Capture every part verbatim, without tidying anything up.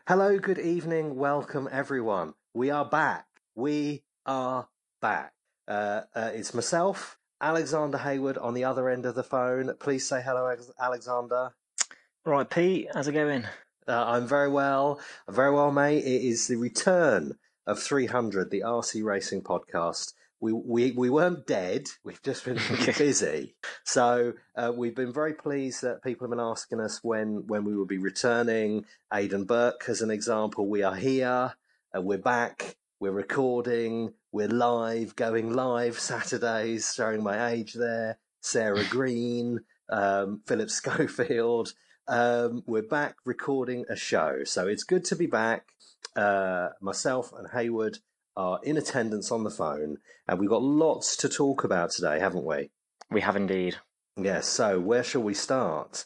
Hello, good evening, welcome everyone. We are back. We are back. Uh, uh, it's myself, Alexander Hayward, on the other end of the phone. Please say hello, Alexander. Right, Pete, how's it going? Uh, I'm very well. Very well, mate. It is the return of three hundred, the R C Racing podcast. We, we, we weren't dead. We've just been really busy. So uh, we've been very pleased that people have been asking us when, when we will be returning. Aidan Burke, as an example, we are here. Uh, we're back. We're recording. We're live, going live Saturdays, showing my age there. Sarah Green, um, Philip Schofield. Um, we're back recording a show. So it's good to be back. Uh, myself and Hayward are in attendance on the phone, and we've got lots to talk about today, haven't we? We have indeed. Yes, so where shall we start?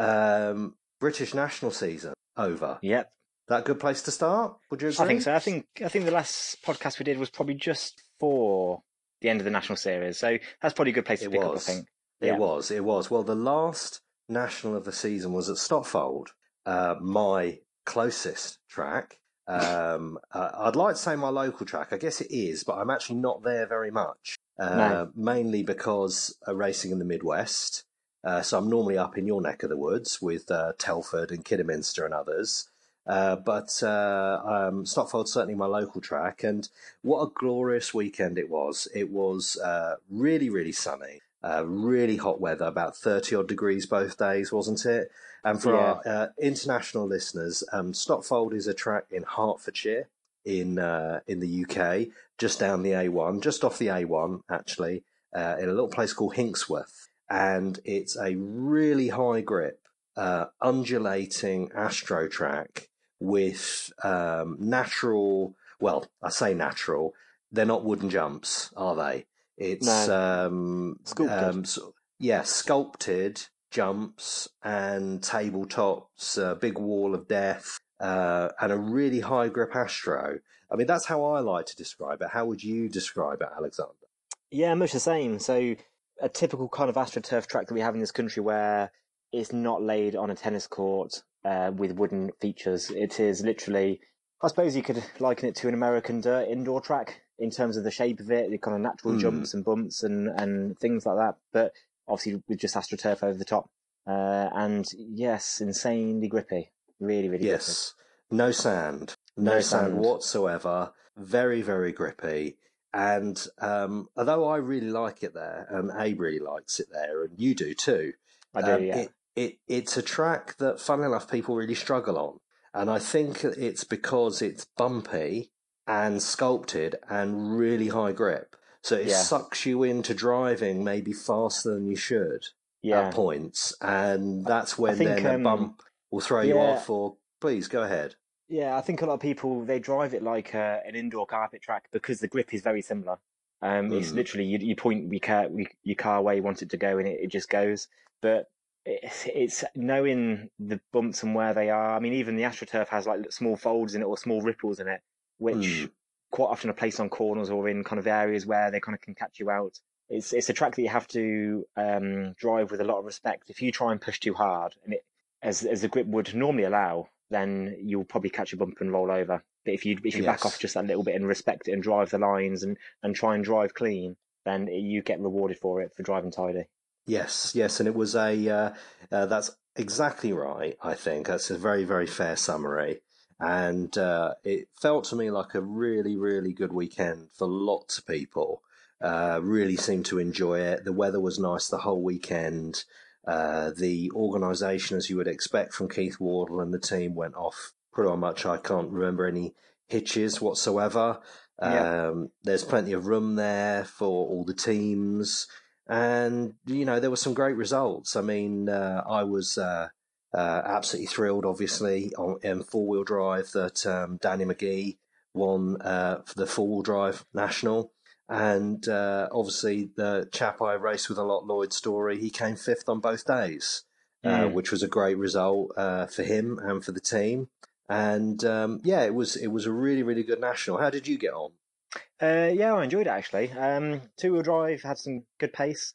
Um, British national season over. Yep. That a good place to start? Would you agree? I think so. I think I think the last podcast we did was probably just for the end of the national series, so that's probably a good place to it pick was. up, I think. It yeah. was, it was. Well, the last national of the season was at Stotfold, uh, my closest track. Um, uh, I'd like to say my local track. I guess it is, but I'm actually not there very much. Uh, no. Mainly because uh, racing in the Midwest. Uh, so I'm normally up in your neck of the woods with uh, Telford and Kidderminster and others. Uh, but uh, um, Stotfold's certainly my local track. And what a glorious weekend it was. It was uh, really, really sunny. Uh, really hot weather, about thirty odd degrees both days, wasn't it? And for Yeah. our uh, international listeners, um, Stotfold is a track in Hertfordshire in uh, in the U K, just down the A one, just off the A one, actually, uh, in a little place called Hinksworth. And it's a really high grip, uh, undulating Astro track with um, natural, well, I say natural, they're not wooden jumps, are they? It's no. um, Sculpted. um, so, yeah, sculpted jumps and tabletops, a big wall of death, uh, and a really high grip Astro. I mean, that's how I like to describe it. How would you describe it, Alexander? Yeah, much the same. So a typical kind of AstroTurf track that we have in this country where it's not laid on a tennis court uh, with wooden features. It is literally, I suppose you could liken it to an American dirt indoor track in terms of the shape of it, the kind of natural mm. jumps and bumps and, and things like that. But obviously with just AstroTurf over the top. Uh, and yes, insanely grippy. Really, really yes. grippy. No sand. No, no sand. sand whatsoever. Very, very grippy. And um, although I really like it there, and Abe really likes it there, and you do too, I do, um, yeah. It, it, it's a track that, funnily enough, people really struggle on. And I think it's because it's bumpy and sculpted and really high grip. So it yeah. sucks you into driving maybe faster than you should yeah. at points. And that's when think, then a um, bump will throw yeah. you off. Or please, go ahead. Yeah, I think a lot of people, they drive it like uh, an indoor carpet track because the grip is very similar. Um, mm. It's literally, you, you point your car, your car where you want it to go and it, it just goes. But it's, it's knowing the bumps and where they are. I mean, even the AstroTurf has like small folds in it or small ripples in it, which mm. quite often are placed on corners or in kind of areas where they kind of can catch you out. It's it's a track that you have to um, drive with a lot of respect. If you try and push too hard, and it, as as the grip would normally allow, then you'll probably catch a bump and roll over. But if you if you yes. back off just that little bit and respect it and drive the lines and, and try and drive clean, then you get rewarded for it for driving tidy. Yes, yes, and it was a uh, uh, that's exactly right. I think that's a very very fair summary, and uh, it felt to me like a really really good weekend for lots of people. Uh, really seemed to enjoy it. The weather was nice the whole weekend. Uh, the organisation, as you would expect from Keith Wardle and the team, went off pretty much. I can't remember any hitches whatsoever. Yeah. Um, there's plenty of room there for all the teams. And, you know, there were some great results. I mean, uh, I was uh, uh, absolutely thrilled, obviously, on in four-wheel drive that um, Danny McGee won uh, for the four-wheel drive national. And uh, obviously, the chap I raced with a lot, Lloyd Story, he came fifth on both days, mm. uh, which was a great result uh, for him and for the team. And um, yeah, it was it was a really really good national. How did you get on? Uh, yeah, I enjoyed it actually. Um, two-wheel drive had some good pace.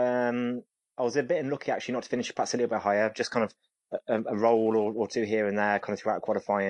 Um, I was a bit unlucky actually not to finish perhaps a little bit higher, just kind of a, a roll or, or two here and there, kind of throughout qualifying.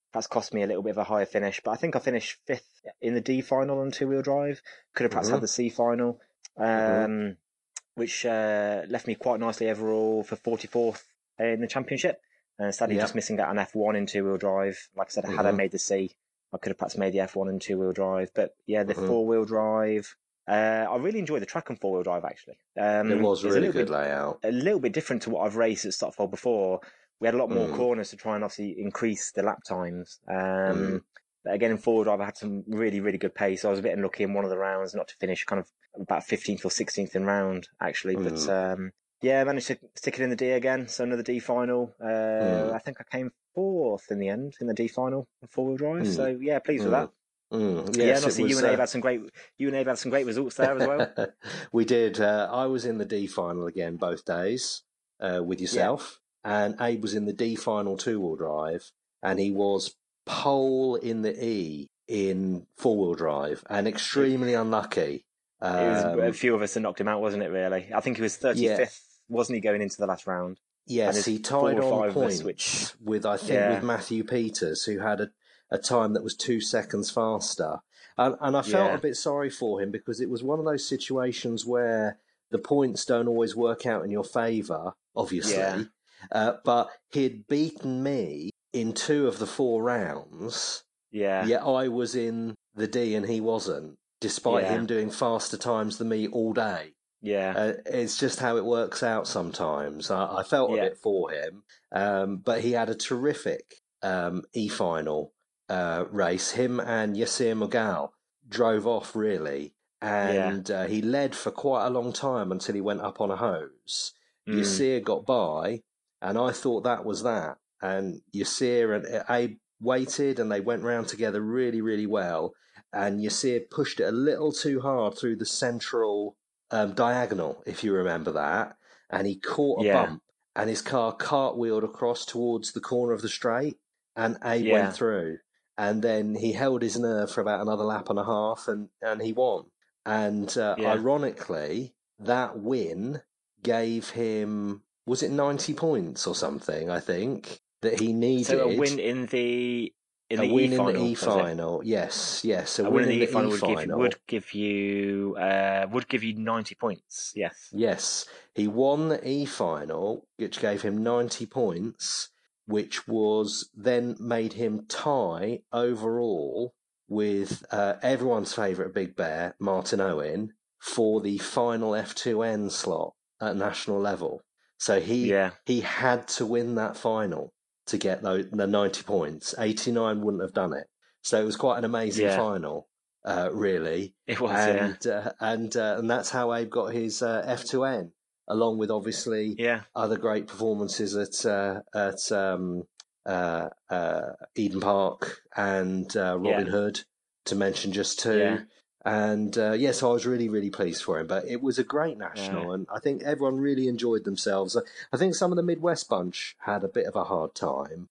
that's cost me a little bit of a higher finish. But I think I finished fifth in the D final on two-wheel drive. Could have perhaps Mm-hmm. had the C final, um, Mm-hmm. which uh, left me quite nicely overall for forty-fourth in the championship. Uh, sadly, Yep. just missing out on F one in two-wheel drive. Like I said, had I Mm-hmm. made the C, I could have perhaps made the F one in two-wheel drive. But yeah, the Mm-hmm. four-wheel drive, uh, I really enjoyed the track on four-wheel drive, actually. Um, It was it's a really little good bit, layout. a little bit different to what I've raced at Stotfold before. We had a lot more Mm. corners to try and obviously increase the lap times. Um, Mm. but again, in four-wheel drive, I had some really, really good pace. So I was a bit unlucky in one of the rounds not to finish kind of about fifteenth or sixteenth in round, actually. Mm. But um, yeah, I managed to stick it in the D again. So another D final. Uh, Mm. I think I came fourth in the end in the D final in four-wheel drive. Mm. So yeah, pleased with Mm. that. Mm. Yeah, Yes, and it obviously was. you and Abe Uh, had some great you and Abe had some great results there as well. we did. Uh, I was in the D final again both days uh, with yourself, and Abe was in the D final two-wheel drive, and he was pole in the E in four-wheel drive, and extremely unlucky. It was a Um, few of us that knocked him out, wasn't it? Really, I think he was yeah, thirty-fifth, wasn't he, going into the last round? And yes, there's he four tied or on five of us, points which with I think with yeah, Matthew Peters, who had a, a time that was two seconds faster, and, and I felt a yeah, bit sorry for him because it was one of those situations where the points don't always work out in your favour, yeah, obviously, uh, but he'd beaten me in two of the four rounds, yeah, yet I was in the D and he wasn't, despite yeah, him doing faster times than me all day. yeah, Uh, it's just how it works out sometimes. I, I felt a yeah, bit for him, um, but he had a terrific um, e-final uh, race. Him and Yassir Mughal drove off really, yeah, and uh, he led for quite a long time until he went up on a hose. mm, Yassir got by, and I thought that was that. And Yassir and Abe waited, and they went round together really, really well. And Yassir pushed it a little too hard through the central um, diagonal, if you remember that, and he caught a yeah, bump, and his car cartwheeled across towards the corner of the straight, and Abe went yeah, through, and then he held his nerve for about another lap and a half, and, and he won. And uh, yeah. ironically, that win gave him, was it ninety points or something, I think, that he So a needed. win in the in A the win E in the final, E was it? final, yes, yes, a, A win win in in the E the final E would give final. would give you uh would give you ninety points. Yes. Yes, he won the E final, which gave him ninety points, which was then made him tie overall with uh, everyone's favourite Big Bear, Martin Owen, for the final F two N slot at national level. So he Yeah. he had to win that final to get those, the ninety points. eighty-nine wouldn't have done it. So it was quite an amazing Yeah. final, uh, really. It was. And uh, and uh, and that's how Abe got his uh, F two N, along with obviously Yeah. Yeah. other great performances at uh, at um, uh, uh, Eden Park and uh, Robin Yeah. Hood, to mention just two. Yeah. And uh, yeah, so I was really, really pleased for him. But it was a great Yeah. national, and I think everyone really enjoyed themselves. I think some of the Midwest bunch had a bit of a hard time.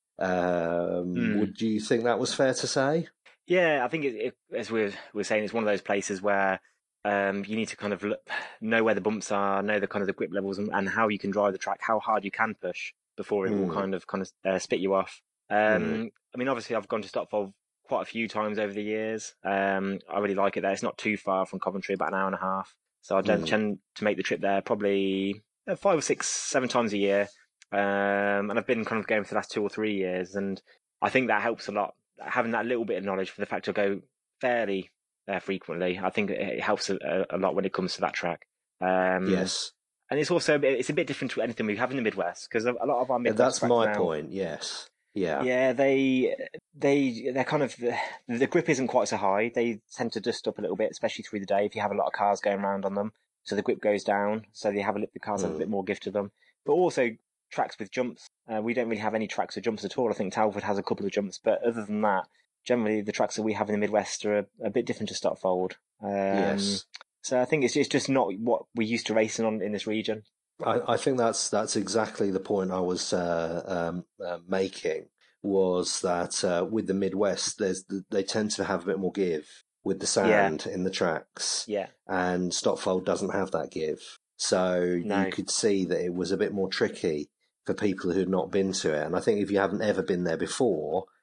Um, Mm. Would you think that was fair to say? Yeah, I think it, it, as we're we're saying, it's one of those places where um, you need to kind of look, know where the bumps are, know the kind of the grip levels, and, and how you can drive the track, how hard you can push before it will Mm. kind of kind of uh, spit you off. Mm. Um, I mean, obviously, I've gone to Stotfold quite a few times over the years. Um, I really like it there. It's not too far from Coventry, about an hour and a half. So I don't Mm. tend to make the trip there probably uh, five or six, seven times a year. Um, and I've been kind of going for the last two or three years, and I think that helps a lot. Having that little bit of knowledge for the fact I go fairly uh, frequently, I think it, it helps a, a lot when it comes to that track. Um, Yes. and it's also it's a bit different to anything we have in the Midwest, because a lot of our Midwest That's tracks my now, point. Yes. Yeah. yeah, they they they're kind of the grip isn't quite so high. They tend to dust up a little bit, especially through the day if you have a lot of cars going around on them. So the grip goes down. So they have a, the cars have a Mm. bit more give to them. But also tracks with jumps. Uh, we don't really have any tracks with jumps at all. I think Talbot has a couple of jumps, but other than that, generally the tracks that we have in the Midwest are a, a bit different to Stotfold. Um, Yes. So I think it's it's just not what we're used to racing on in this region. I, I think that's that's exactly the point I was uh, um, uh, making. Was that uh, with the Midwest, there's they tend to have a bit more give with the sand in the tracks, Yeah, and Stotfold doesn't have that give. So no, you could see that it was a bit more tricky for people who'd not been to it. And I think if you haven't ever been there before,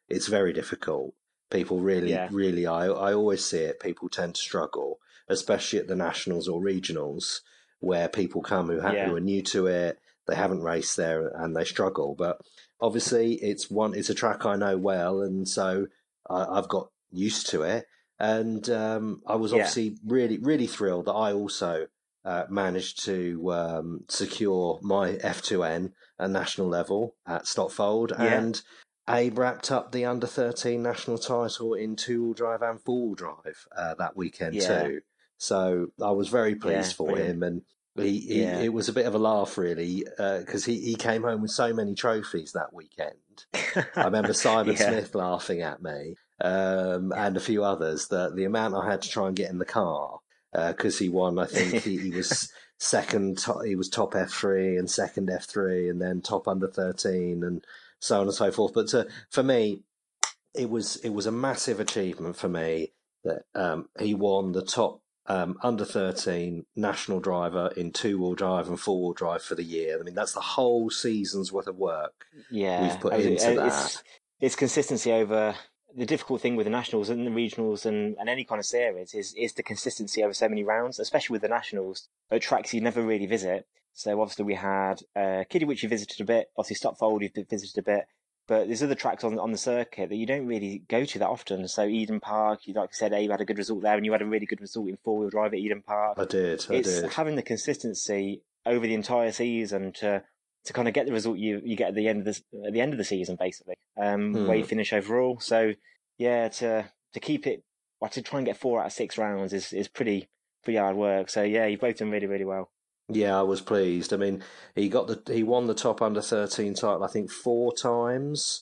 it's very difficult. People really, Yeah. really, I, I always see it. People tend to struggle, especially at the nationals or regionals, where people come who, ha- Yeah. who are new to it. They haven't raced there and they struggle. But obviously, it's one. It's a track I know well, and so I, I've got used to it. And um, I was Yeah. obviously really, really thrilled that I also uh, managed to um, secure my F two N at national level at Stotfold, Yeah. and Abe wrapped up the under thirteen national title in two-wheel drive and four-wheel drive uh, that weekend Yeah. too. So I was very pleased Yeah, for brilliant. him, and he, he Yeah. it was a bit of a laugh really because he, he came home with so many trophies that weekend. I remember Simon Yeah. Smith laughing at me um, and a few others that the amount I had to try and get in the car because uh, he won. I think he, he was second. To, he was top F three and second F three, and then top under thirteen, and so on and so forth. But to, for me, it was it was a massive achievement for me that um, he won the top um, under thirteen national driver in two wheel drive and four wheel drive for the year. I mean, that's the whole season's worth of work Yeah. we've put I was- into It's that. it's consistency over the difficult thing with the nationals and the regionals and, and any kind of series is is the consistency over so many rounds, especially with the nationals at tracks you never really visit. So obviously we had uh, Kiddie, which you visited a bit. Obviously Stotfold, you've visited a bit. But there's other tracks on on the circuit that you don't really go to that often. So Eden Park, you like I said, Abe had a good result there, and you had a really good result in four wheel drive at Eden Park. I did, I It's did. having the consistency over the entire season to to kind of get the result you, you get at the end of the at the end of the season, basically, um, Hmm. where you finish overall. So yeah, to to keep it, or to try and get four out of six rounds is is pretty pretty hard work. So yeah, you've both done really really well. Yeah, I was pleased. I mean, he got the he won the top under thirteen title, I think, four times.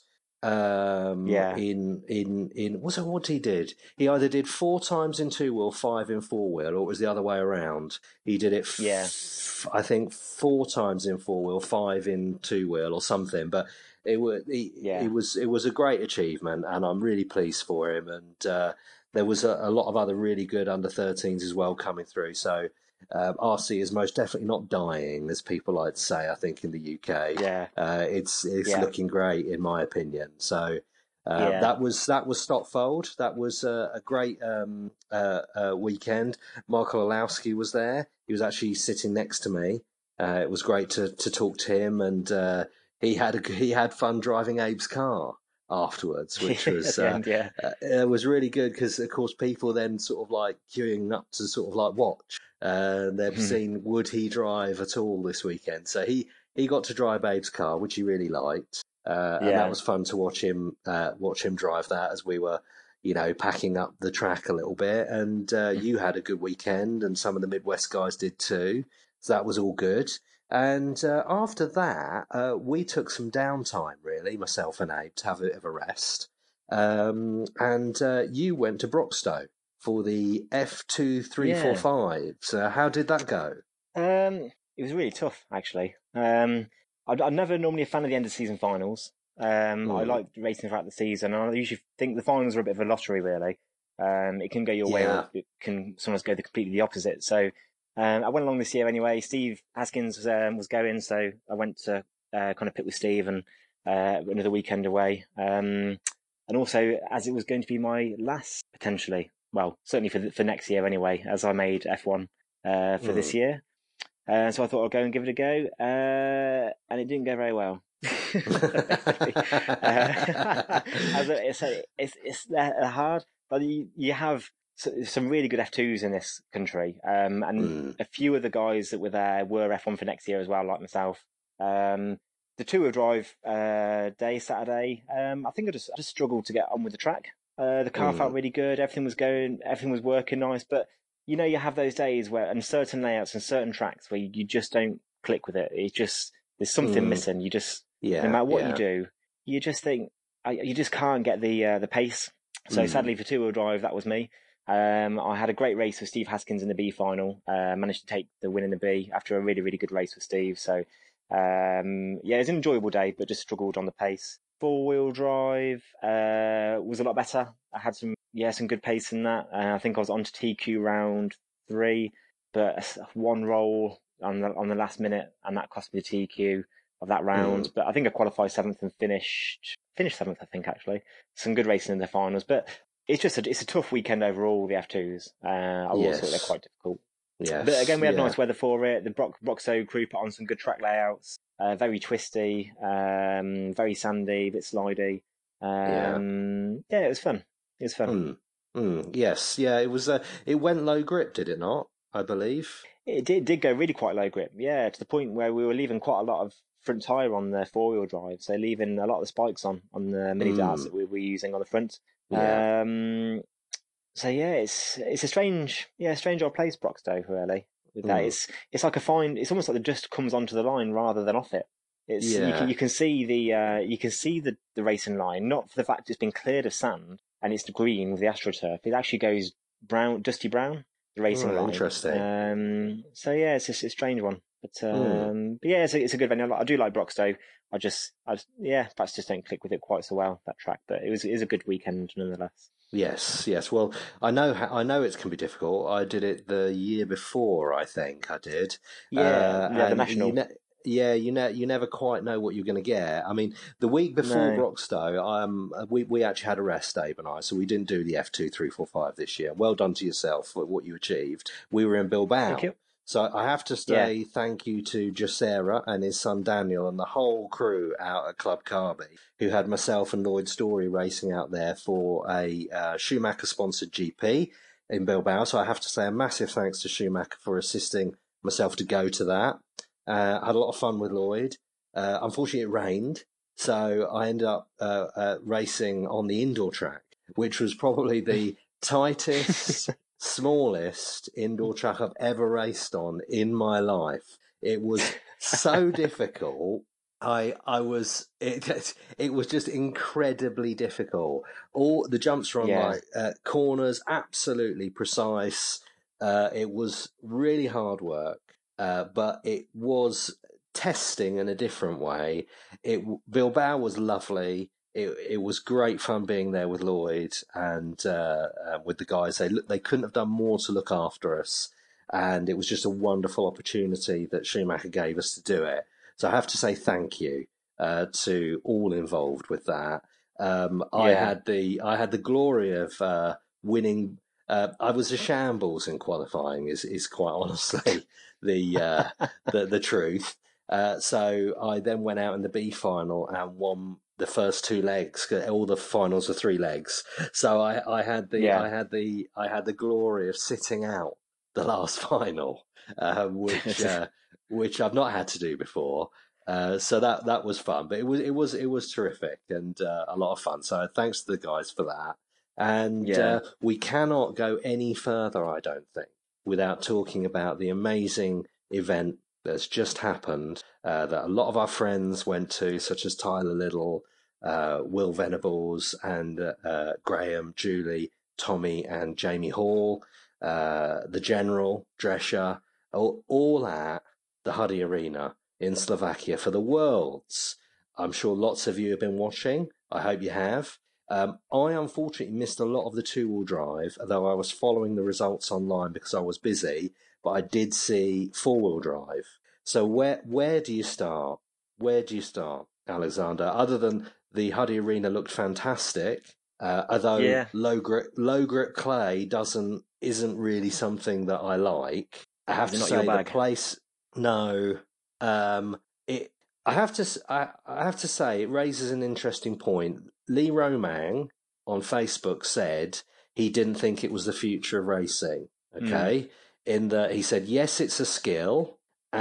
Um, Yeah, in in in what's that? What he did? He either did four times in two wheel, five in four wheel, or it was the other way around. He did it, f- yeah, I think, four times in four wheel, five in two wheel, or something. But it was he, yeah, it was it was a great achievement, and I'm really pleased for him. And uh, there was a, a lot of other really good under thirteens as well coming through. So. Um, R C is most definitely not dying, as people like to say. I think in the U K, yeah, uh, it's it's yeah, looking great in my opinion. So uh, yeah. that was that was Stotfold. That was a, a great um, uh, uh, weekend. Michael Olowski was there. He was actually sitting next to me. Uh, it was great to to talk to him, and uh, he had a, he had fun driving Abe's car afterwards, which At was the uh, end, yeah, uh, it was really good because of course people then sort of like queuing up to sort of like watch. Uh, they've seen would he drive at all this weekend, so he he got to drive Abe's car, which he really liked, uh, and that yeah, was fun to watch him uh, watch him drive that as we were, you know, packing up the track a little bit. And uh, you had a good weekend, and some of the Midwest guys did too, so that was all good. And uh, after that, uh, we took some downtime, really, myself and Abe, to have a bit of a rest. Um, and uh, you went to Broxtowe for the F two three four yeah. five. So how did that go? Um, it was really tough, actually. Um, I, I'm never normally a fan of the end of season finals. Um, I Mm, like racing throughout the season, and I usually think the finals are a bit of a lottery, really. Um, it can go your way, or yeah. it can sometimes go the completely the opposite. So, um, I went along this year anyway. Steve Haskins um, was going, so I went to uh, kind of pit with Steve and uh, another weekend away. Um, and also, as it was going to be my last potentially, well, certainly for the, for next year anyway, as I made F one uh, for this Mm. year. Uh, so I thought I'd go and give it a go, uh, and it didn't go very well. Basically, uh, as a, it's, a, it's it's uh, hard, but you, you have some really good F twos in this country, um, and mm. a few of the guys that were there were F one for next year as well, like myself. Um, the two-wheel drive uh, day Saturday, um, I think I just I just struggled to get on with the track. Uh, the car felt Mm. really good, everything was going, everything was working nice, but you know, you have those days where, and certain layouts and certain tracks where you just don't click with it. It's just, there's something Mm. missing. You just, no Yeah, matter what you yeah. do, you just think, I, you just can't get the uh, the pace. So Mm. sadly for two wheel drive, that was me. Um, I had a great race with Steve Haskins in the B final. Uh, managed to take the win in the B after a really, really good race with Steve. So, um, yeah, it was an enjoyable day, but just struggled on the pace. Four wheel drive uh, was a lot better. I had some, yeah, some good pace in that. Uh, I think I was on to T Q round three, but one roll on the on the last minute, and that cost me the T Q of that round. Mm. But I think I qualified seventh and finished finished seventh, I think, actually. Some good racing in the finals, but it's just a, it's a tough weekend overall, the F twos. Uh, I always thought they're Yes. quite difficult. Yes. But again, we had yeah. nice weather for it. The Brock, Broxo crew put on some good track layouts. Uh, very twisty, um, very sandy, a bit slidey. Um, yeah. yeah, it was fun. It was fun. Mm. Mm. Yes, yeah, it was. Uh, it went low grip, did it not? I believe it did, did go really quite low grip. Yeah, to the point where we were leaving quite a lot of front tire on the four wheel drive, so leaving a lot of the spikes on on the mini darts mm. that we were using on the front. Yeah. Um, so yeah, it's it's a strange, yeah, strange old place, Broxtowe, really. With that, Mm. it's it's like a fine. It's almost like the dust comes onto the line rather than off it. It's Yeah. you can you can see the uh, you can see the, the racing line, not for the fact it's been cleared of sand and it's green with the AstroTurf. It actually goes brown, dusty brown. The racing Oh, line. interesting. Um, so yeah, it's a, a strange one, but, um, mm. but yeah, it's a, it's a good venue. I do like Broxtowe. I just, I just, yeah, perhaps just don't click with it quite so well, that track. But it was it was a good weekend nonetheless. Yes, yes. Well, I know I know it can be difficult. I did it the year before, I think I did. Yeah, uh, yeah, the and national. You ne- yeah, you ne- you never quite know what you're going to get. I mean, the week before No. Broxtowe, um, we we actually had a rest, Dave and I, so we didn't do the F two, three, four, five this year. Well done to yourself for what you achieved. We were in Bilbao. Thank you. So I have to say yeah. thank you to Jacera and his son Daniel and the whole crew out at Club Carby, who had myself and Lloyd Story racing out there for a uh, Schumacher-sponsored G P in Bilbao. So I have to say a massive thanks to Schumacher for assisting myself to go to that. Uh, I had a lot of fun with Lloyd. Uh, unfortunately, it rained, so I ended up uh, uh, racing on the indoor track, which was probably the tightest... smallest indoor track I've ever raced on in my life. It was so difficult. I I was it it was just incredibly difficult. All the jumps were on yeah. like uh, corners, absolutely precise. Uh, it was really hard work, uh, but it was testing in a different way. It Bilbao was lovely. It it was great fun being there with Lloyd and uh, uh, with the guys. They they couldn't have done more to look after us, and it was just a wonderful opportunity that Schumacher gave us to do it. So I have to say thank you uh, to all involved with that. Um, I yeah. had the I had the glory of uh, winning. Uh, I was a shambles in qualifying. Is is quite honestly the uh, the the truth. Uh, so I then went out in the B final and won the first two legs. All the finals are three legs. So I, I had the yeah. I had the I had the glory of sitting out the last final, uh, which uh, which I've not had to do before. Uh, so that that was fun, but it was it was it was terrific and uh, a lot of fun. So thanks to the guys for that. And yeah. uh, we cannot go any further, I don't think, without talking about the amazing event that's just happened, uh, that a lot of our friends went to, such as Tyler Little, uh, Will Venables, and uh, Graham, Julie, Tommy, and Jamie Hall, uh, the General, Drescher, all, all at the Huddy Arena in Slovakia for the Worlds. I'm sure lots of you have been watching. I hope you have. Um, I unfortunately missed a lot of the two-wheel drive, although I was following the results online because I was busy. But I did see four-wheel drive. So where where do you start? Where do you start, Alexander? Other than the Huddy Arena looked fantastic, uh, although yeah. low grip low grip clay doesn't isn't really something that I like. I have to say the place. No, um, it. I have to. I, I have to say it raises an interesting point. Lee Romang on Facebook said he didn't think it was the future of racing. Okay. Mm. In that he said, yes, it's a skill,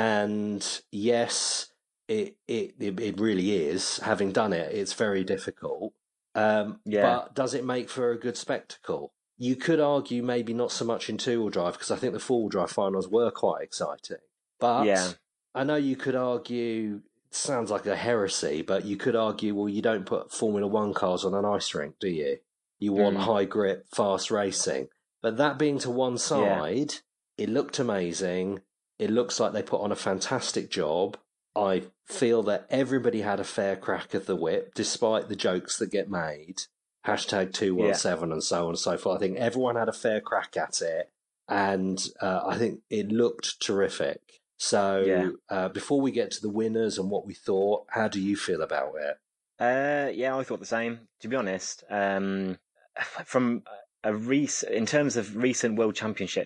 and yes, it it it really is. Having done it, it's very difficult. Um, yeah. But does it make for a good spectacle? You could argue maybe not so much in two-wheel drive because I think the four-wheel drive finals were quite exciting. But yeah. I know you could argue. It sounds like a heresy, but you could argue, well, you don't put Formula One cars on an ice rink, do you? You want mm. high grip, fast racing. But that being to one side. Yeah. It looked amazing. It looks like they put on a fantastic job. I feel that everybody had a fair crack at the whip, despite the jokes that get made. Hashtag two one seven yeah. and so on and so forth. I think everyone had a fair crack at it. And uh, I think it looked terrific. So yeah. uh, before we get to the winners and what we thought, how do you feel about it? Uh, yeah, I thought the same. To be honest, um, from a rec- in terms of recent World Championship,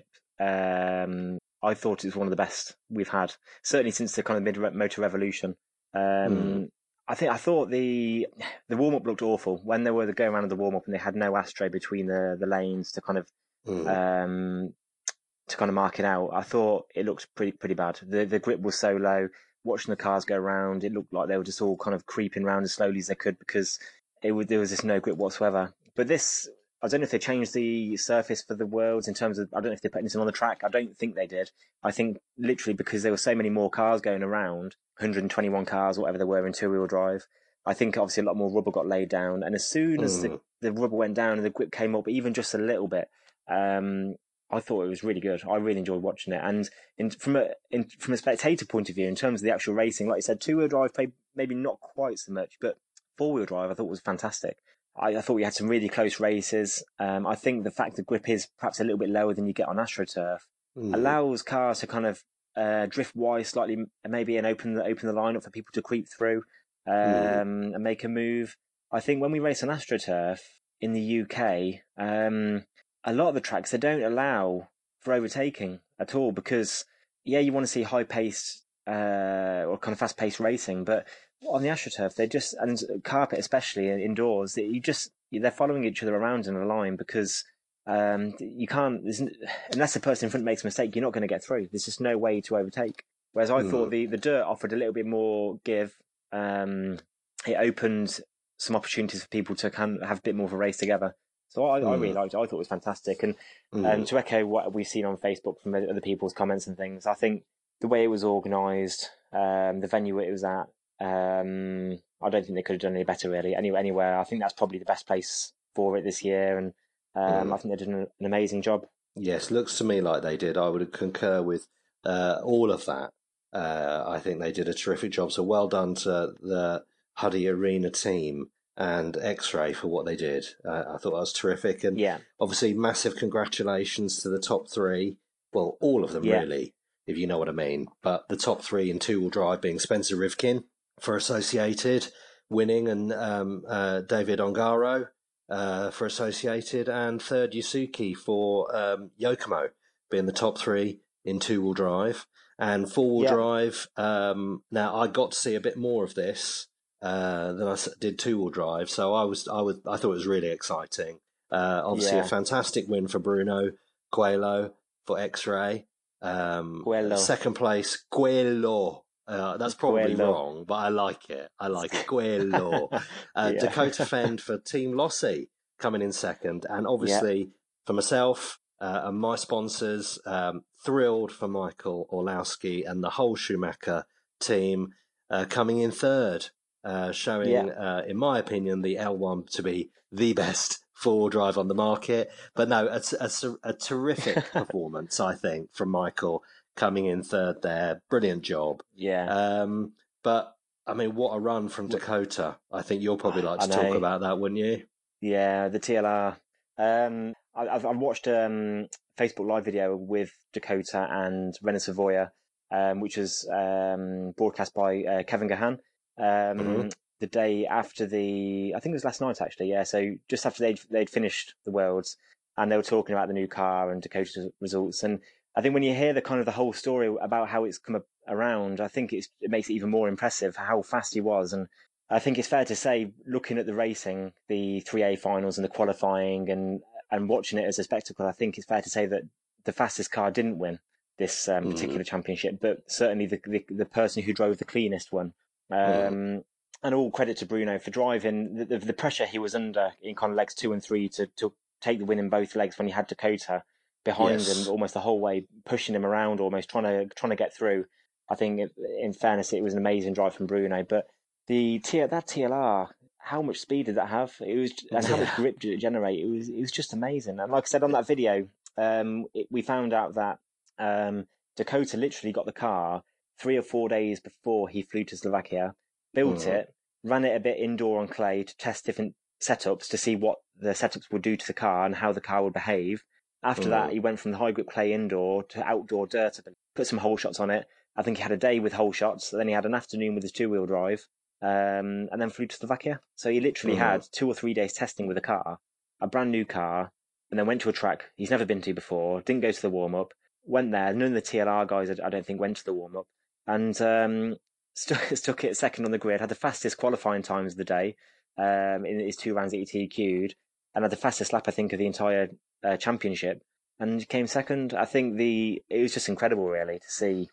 um, I thought it was one of the best we've had, certainly since the kind of mid motor revolution. Um, Mm. I think I thought the the warm up looked awful when they were going around of the warm up and they had no ashtray between the the lanes to kind of Mm. um to kind of mark it out. I thought it looked pretty pretty bad. The the grip was so low. Watching the cars go around, it looked like they were just all kind of creeping around as slowly as they could because it would, there was just no grip whatsoever. But this, I don't know if they changed the surface for the Worlds in terms of, I don't know if they put anything on the track. I don't think they did. I think literally because there were so many more cars going around, one hundred twenty-one cars, whatever there were in two-wheel drive, I think obviously a lot more rubber got laid down. And as soon as Mm. the, the rubber went down and the grip came up, even just a little bit, um, I thought it was really good. I really enjoyed watching it. And in, from a in, from a spectator point of view, in terms of the actual racing, like you said, two-wheel drive played maybe not quite so much, but four-wheel drive I thought was fantastic. I, I thought we had some really close races. Um, I think the fact the grip is perhaps a little bit lower than you get on AstroTurf Mm. allows cars to kind of uh, drift wide slightly, maybe, and open the open the lineup for people to creep through um, Mm. and make a move. I think when we race on AstroTurf in the U K, um, a lot of the tracks they don't allow for overtaking at all because yeah, you want to see high paced uh, or kind of fast paced racing, but on the AstroTurf they just and carpet especially indoors, you just they're following each other around in a line because um, you can't unless the person in front makes a mistake, you're not going to get through. There's just no way to overtake. Whereas I Mm. thought the the dirt offered a little bit more give. Um, it opened some opportunities for people to kind of have a bit more of a race together. So I, Mm. I really liked it. I thought it was fantastic. And Mm. um, to echo what we've seen on Facebook from other people's comments and things, I think the way it was organised, um, the venue it was at, um, I don't think they could have done any better really. Anywhere, anywhere. I think that's probably the best place for it this year. And um, Mm. I think they did an, an amazing job. Yes, looks to me like they did. I would concur with uh, all of that. Uh, I think they did a terrific job. So well done to the Huddy Arena team and X-Ray for what they did. Uh, I thought that was terrific. And Yeah. obviously, massive congratulations to the top three. Well, all of them, Yeah. really, if you know what I mean. But the top three in two-wheel drive being Spencer Rivkin for Associated, winning, and um, uh, David Ongaro uh, for Associated, and third Yusuke for um, Yokomo, being the top three in two-wheel drive. And four-wheel Yeah. drive, um, now I got to see a bit more of this uh, than I s- did two-wheel drive, so I was, I was, I thought it was really exciting. Uh, obviously, Yeah. a fantastic win for Bruno Coelho for X-Ray. Um, Coelho. Second place, Coelho. Uh, that's probably Coelho. wrong, but I like it. I like it. Coelho. Uh, Yeah. Dakota Fend for Team Lossie coming in second. And obviously, for myself uh, and my sponsors, um, thrilled for Michael Orlowski and the whole Schumacher team uh, coming in third, uh, showing, Yeah. uh, in my opinion, the L one to be the best four-wheel drive on the market. But no, a, a, a terrific performance, I think, from Michael coming in third there. Brilliant job. Yeah. Um, but, I mean, what a run from Dakota. I think you'll probably like to I talk know. about that, wouldn't you? Yeah, the T L R. Um, I, I've, I've watched um Facebook live video with Dakota and René Savoia, um, which was um broadcast by uh, Kevin Gahan. Um, Mhm. the day after the, I think it was last night actually. Yeah, so just after they'd they'd finished the Worlds, and they were talking about the new car and Dakota's results. And I think when you hear the kind of the whole story about how it's come around, I think it's, it makes it even more impressive how fast he was. And I think it's fair to say, looking at the racing, the three A finals and the qualifying, and and watching it as a spectacle, I think it's fair to say that the fastest car didn't win this um, particular Mm. championship, but certainly the, the the person who drove the cleanest won. Um, Mm. And all credit to Bruno for driving the, the, the pressure he was under in kind of legs two and three to to take the win in both legs when he had Dakota behind Yes. him almost the whole way, pushing him around, almost trying to trying to get through. I think, it, in fairness, it was an amazing drive from Bruno, but the T, that T L R, how much speed did that have? It was, and how much Yeah. grip did it generate? It was, it was just amazing. And like I said on that video, um, it, we found out that um, Dakota literally got the car three or four days before he flew to Slovakia, built Mm. it, ran it a bit indoor on clay to test different setups to see what the setups would do to the car and how the car would behave. After Mm. that, he went from the high grip clay indoor to outdoor dirt, put some hole shots on it. I think he had a day with hole shots. Then he had an afternoon with his two wheel drive. um, and then flew to Slovakia. So he literally Mm-hmm. had two or three days testing with a car, a brand new car, and then went to a track he's never been to before, didn't go to the warm-up, went there. None of the T L R guys, I don't think, went to the warm-up, and um, stuck, stuck it second on the grid, had the fastest qualifying times of the day um, in his two rounds that he T Q'd, and had the fastest lap, I think, of the entire uh, championship, and came second. I think the it was just incredible, really, to see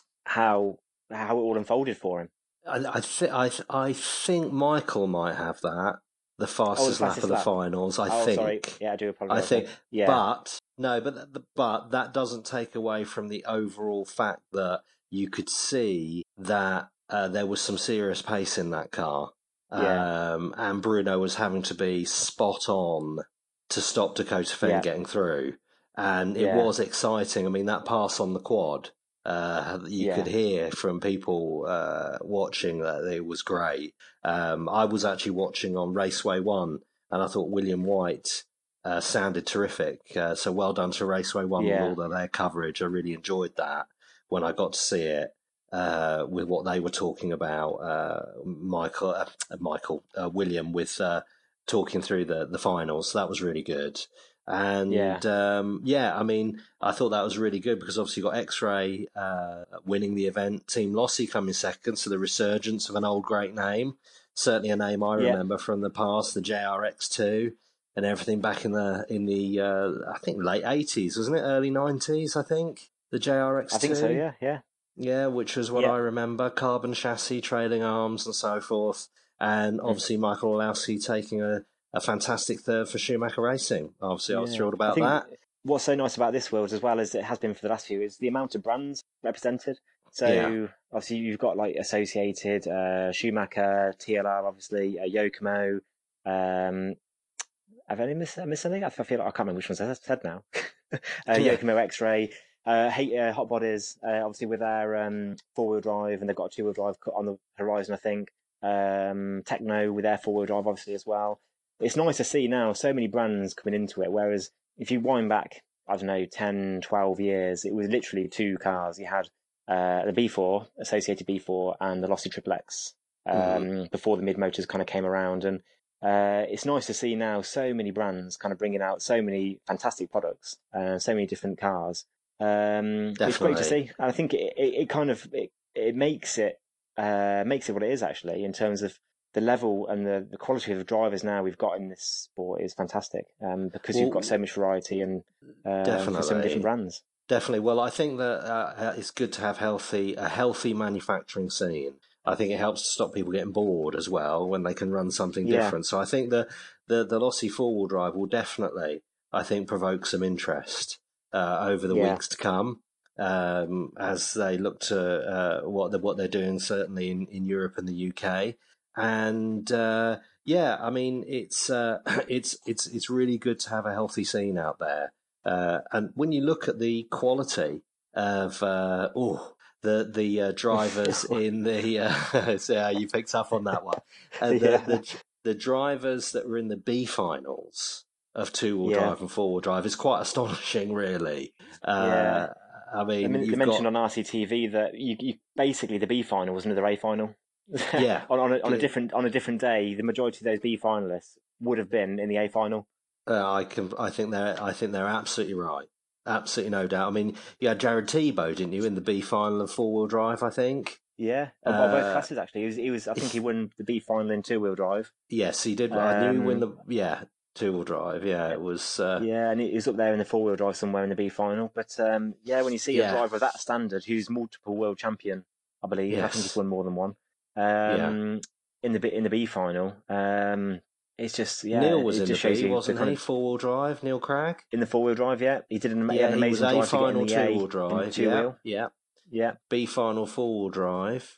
how how it all unfolded for him. I, I, th- I, th- I think Michael might have that, the fastest, oh, the fastest lap of lap. the finals. I oh, think. Sorry. Yeah, I do apologise. I think, yeah. but no, but but that doesn't take away from the overall fact that you could see that uh, there was some serious pace in that car, yeah. um, and Bruno was having to be spot on to stop Dakota Fenn yeah. getting through, and it yeah. was exciting. I mean, that pass on the quad. Uh, you yeah. could hear from people uh, watching that it was great. Um, I was actually watching on Raceway One, and I thought William White uh, sounded terrific. Uh, so well done to Raceway One yeah. with all of their coverage. I really enjoyed that when I got to see it uh, with what they were talking about. Uh, Michael, uh, Michael, uh, William with uh, talking through the the finals. So that was really good. And yeah. Um, yeah, I mean, I thought that was really good because obviously you got X-Ray uh, winning the event, Team Lossie coming second, so the resurgence of an old great name. Certainly a name I yeah. remember from the past, the J R X two and everything back in the in the uh, I think late eighties, wasn't it? Early nineties, I think. The J R X two. I think so. Yeah, yeah, yeah. Which was what yeah. I remember: carbon chassis, trailing arms, and so forth. And obviously mm. Michael Olowski taking a. A fantastic third for Schumacher Racing. Obviously, yeah. I was thrilled about I think that. What's so nice about this world, as well as it has been for the last few, is the amount of brands represented. So yeah. obviously you've got like Associated, uh, Schumacher, T L R, obviously, uh, Yokomo. Um, have any missed, missed anything? I feel like I can't remember which ones I said now. uh, yeah. Yokomo X-Ray, uh, hey, uh, Hot Bodies, uh, obviously with their um, four-wheel drive, and they've got a two-wheel drive on the horizon, I think. Um, Techno with their four-wheel drive, obviously, as well. It's nice to see now so many brands coming into it, whereas if you wind back, I don't know, ten, twelve years, it was literally two cars. You had uh, the B four, Associated B four, and the Lossie Triple X um, mm. before the mid-motors kind of came around. And uh, it's nice to see now so many brands kind of bringing out so many fantastic products, uh, so many different cars. Um, it's great to see. And I think it, it, it kind of it, it makes it uh, makes it what it is, actually, in terms of the level and the, the quality of the drivers now we've got in this sport is fantastic um, because well, you've got so much variety and uh, for so many different brands. Definitely. Well, I think that uh, it's good to have healthy a healthy manufacturing scene. I think it helps to stop people getting bored as well when they can run something yeah. different. So I think the the, the Lossie four-wheel drive will definitely, I think, provoke some interest uh, over the yeah. weeks to come um, as they look to uh, what the, what they're doing certainly in, in Europe and the U K. And uh, yeah, I mean, it's uh, it's it's it's really good to have a healthy scene out there. Uh, and when you look at the quality of uh, oh the the uh, drivers in the uh, so, uh, you picked up on that one, uh, the, yeah. the the drivers that were in the B finals of two wheel yeah. drive and four wheel drive is quite astonishing, really. Uh, yeah. I mean, they, you've they mentioned got... on R C T V that you, you basically the B final was another A final. Yeah, on on a, on a different on a different day, the majority of those B finalists would have been in the A final. Uh, I can. I think they're. I think they're absolutely right. Absolutely no doubt. I mean, you had Jared Tebow, didn't you, in the B final of four wheel drive? I think. Yeah, uh, both classes actually. He was, he was. I think he won the B final in two wheel drive. Yes, he did. Um, I knew he won the yeah two wheel drive. Yeah, it was. Uh, yeah, and he was up there in the four wheel drive somewhere in the B final. But um, yeah, when you see yeah. a driver of that standard who's multiple world champion, I believe. Yes. I think he's won more than one. Um, yeah. In the in the B final, um, it's just yeah. Neil was it in just the shows B, you wasn't kind he? Of, Four wheel drive, Neil Cragg in the four wheel drive. Yeah, he did an, yeah, an amazing he was drive A final to get in the two wheel drive. two yeah, wheel. yeah, yeah. B final four wheel drive.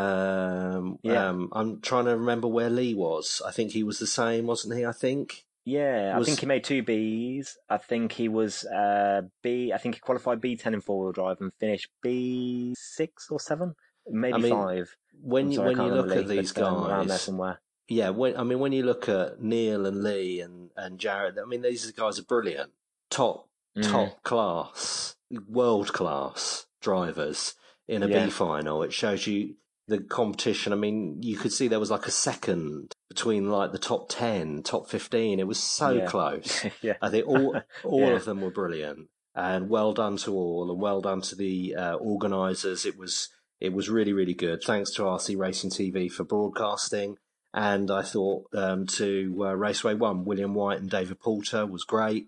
Um, yeah. um, I'm trying to remember where Lee was. I think he was the same, wasn't he? I think. Yeah, was... I think he made two Bs. I think he was uh, B. I think he qualified B ten in four wheel drive and finished B six or seven, maybe I mean, five. When you sorry, when you look Lee, at these but, guys, um, around there somewhere. Yeah, when, I mean, when you look at Neil and Lee and, and Jared, I mean, these guys are brilliant, top mm. top class, world class drivers in a yeah. B final. It shows you the competition. I mean, you could see there was like a second between like the top ten, top fifteen. It was so Yeah. close. Yeah. I think all all Yeah. of them were brilliant, and well done to all, and well done to the uh, organisers. It was it was really really good. Thanks to R C Racing T V for broadcasting, and I thought um, to uh, Raceway One, William White and David Poulter was great.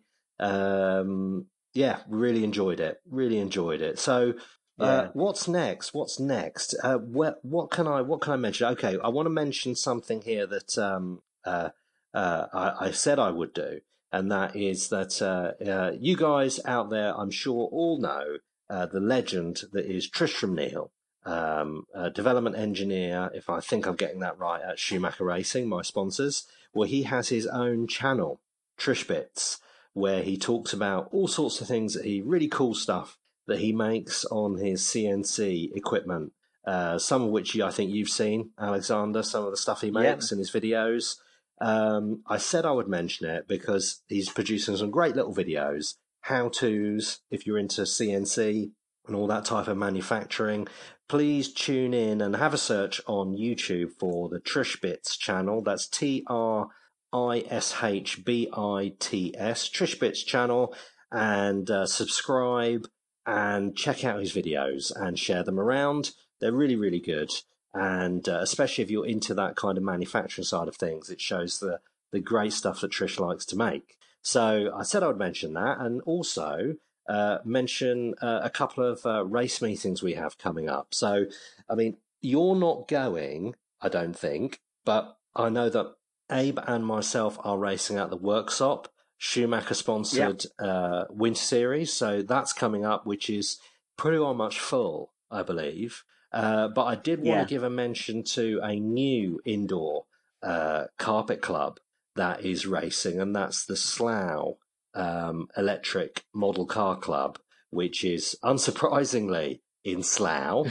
Um, yeah, really enjoyed it. Really enjoyed it. So. Uh, Yeah. what's next? What's next? Uh, what, what can I what can I mention? Okay, I want to mention something here that um, uh, uh, I, I said I would do, and that is that uh, uh, you guys out there, I'm sure, all know uh, the legend that is Tristram Neal, um, a development engineer. If I think I'm getting that right, at Schumacher Racing, my sponsors. Well, he has his own channel, Trishbits, where he talks about all sorts of things that he really cool stuff that he makes on his C N C equipment, uh, some of which I think you've seen, Alexander, some of the stuff he makes Yeah. in his videos. Um, I said I would mention it because he's producing some great little videos, how-tos, if you're into C N C and all that type of manufacturing. Please tune in and have a search on YouTube for the Trishbits channel. That's T R I S H B I T S, Trishbits channel, and uh, subscribe. And check out his videos and share them around. They're really, really good. And uh, especially if you're into that kind of manufacturing side of things, it shows the, the great stuff that Trish likes to make. So I said I would mention that, and also uh, mention uh, a couple of uh, race meetings we have coming up. So, I mean, you're not going, I don't think, but I know that Abe and myself are racing at the Worksop, Schumacher-sponsored yep. uh, Winter Series, so that's coming up, which is pretty well much full, I believe. Uh, but I did want yeah. to give a mention to a new indoor uh, carpet club that is racing, and that's the Slough um, Electric Model Car Club, which is, unsurprisingly, in Slough.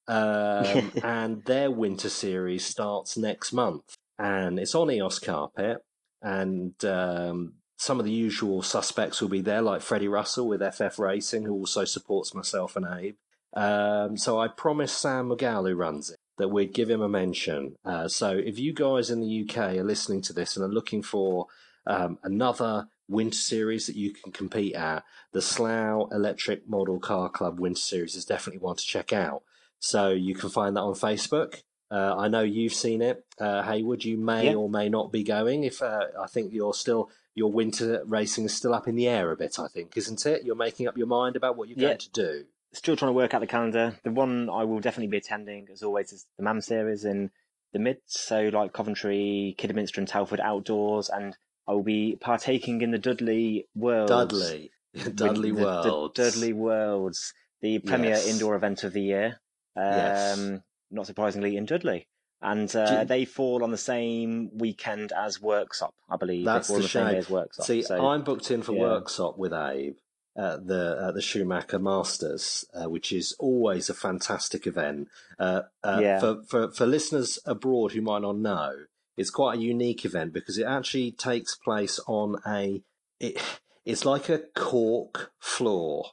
um, and their Winter Series starts next month, and it's on E O S carpet, and... Um, some of the usual suspects will be there, like Freddie Russell with F F Racing, who also supports myself and Abe. Um, so I promised Sam McGowl, who runs it, that we'd give him a mention. Uh, so if you guys in the U K are listening to this and are looking for um, another Winter Series that you can compete at, the Slough Electric Model Car Club Winter Series is definitely one to check out. So you can find that on Facebook. Uh, I know you've seen it, uh, Haywood. You may yeah. or may not be going. If uh, I think you're still your winter racing is still up in the air a bit. I think, isn't it? You're making up your mind about what you're yeah. going to do. Still trying to work out the calendar. The one I will definitely be attending, as always, is the M A M Series in the Mids. So like Coventry, Kidderminster, and Telford outdoors, and I will be partaking in the Dudley Worlds. Dudley, Dudley the, Worlds, the Dudley Worlds, the premier yes. indoor event of the year. Um, yes. Not surprisingly, in Dudley. And uh, you... they fall on the same weekend as Worksop, I believe. That's they fall the on the same shame. day as Worksop. See, so, I'm booked in for yeah. Worksop with Abe at the uh, the Schumacher Masters, uh, which is always a fantastic event. Uh, uh, yeah. for, for for listeners abroad who might not know, it's quite a unique event because it actually takes place on a it, it's like a cork floor,